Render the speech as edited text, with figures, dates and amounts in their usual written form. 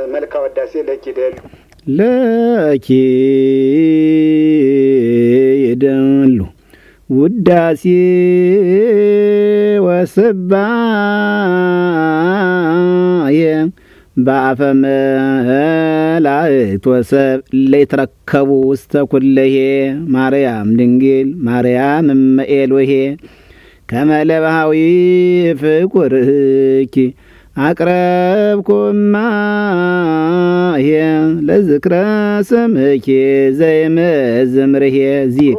መልካ ወዳሴ ለኪ ደል ለኪ ይደሉ ውዳሴ ወስባየ በአፈ መላእክት ወሰብ ለይትረከቡ ውስተ ኩለሄ ማርያም ድንግል ማርያም እመ ኤሎሄ ከመ ለባህዊ ፍቁርኪ አቅረብኩማ ለዝክረ ስምኪ ዘይመዝምርሄ ዚ